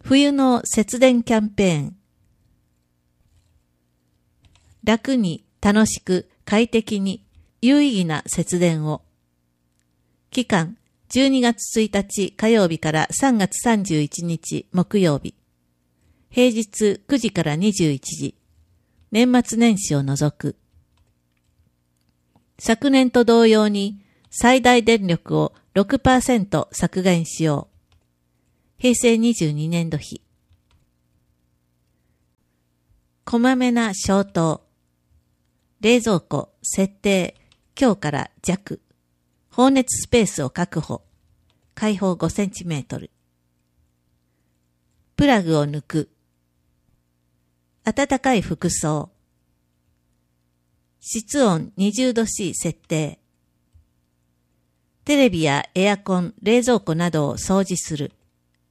冬の節電キャンペーン。楽に楽しく快適に有意義な節電を。期間12月1日火曜日から3月31日木曜日。平日9時から21時。年末年始を除く。昨年と同様に最大電力を 6% 削減しよう。平成22年度比。こまめな消灯。冷蔵庫設定強から弱。放熱スペースを確保。開放 5cm。プラグを抜く。暖かい服装。室温20度 C 設定。テレビやエアコン、冷蔵庫などを掃除する。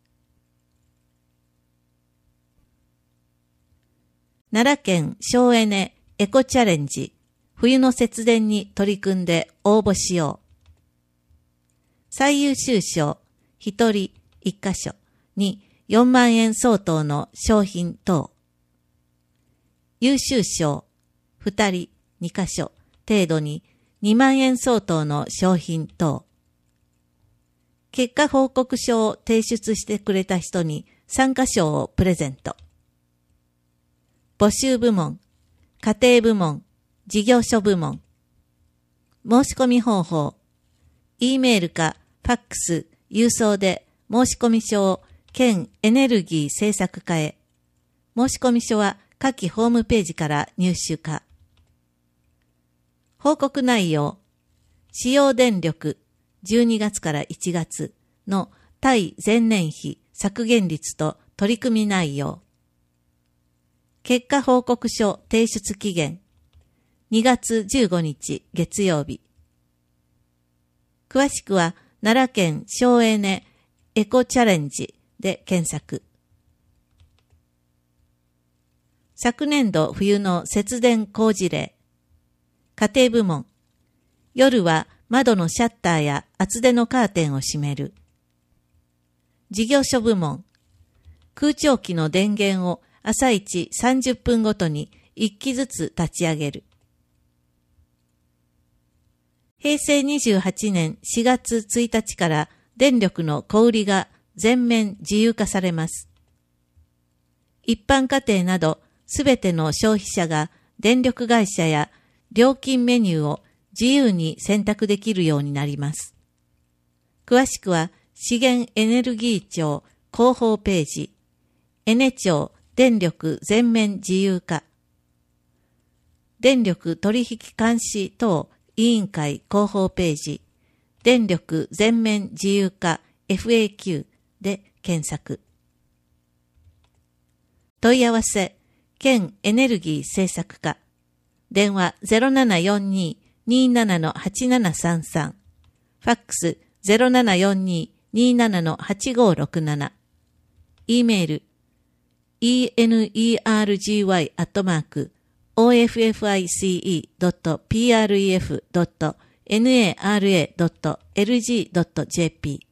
奈良県省エネエコチャレンジ冬の節電に取り組んで応募しよう。最優秀賞1人1カ所に4万円相当の商品等。優秀賞2人2カ所程度に2万円相当の商品等。結果報告書を提出してくれた人に参加賞をプレゼント。募集部門、家庭部門、事業所部門。申し込み方法。E メールかファックス、郵送で申し込み書を県エネルギー政策課へ。申し込み書は下記ホームページから入手可。報告内容。使用電力12月から1月の対前年比削減率と取り組み内容。結果報告書提出期限。2月15日月曜日。詳しくは奈良県省エネエコチャレンジで検索。昨年度冬の節電工事例。家庭部門。夜は窓のシャッターや厚手のカーテンを閉める。事業所部門。空調機の電源を朝一30分ごとに1機ずつ立ち上げる。平成28年4月1日から電力の小売りが全面自由化されます。一般家庭などすべての消費者が電力会社や料金メニューを自由に選択できるようになります。詳しくは資源エネルギー庁広報ページ、エネ庁電力全面自由化、電力取引監視等委員会広報ページ、電力全面自由化 FAQ で検索。問い合わせ、県エネルギー政策課、電話 0742-27-8733、ファックス 0742-27-8567、E メール、energy@office.pref.nara.lg.jp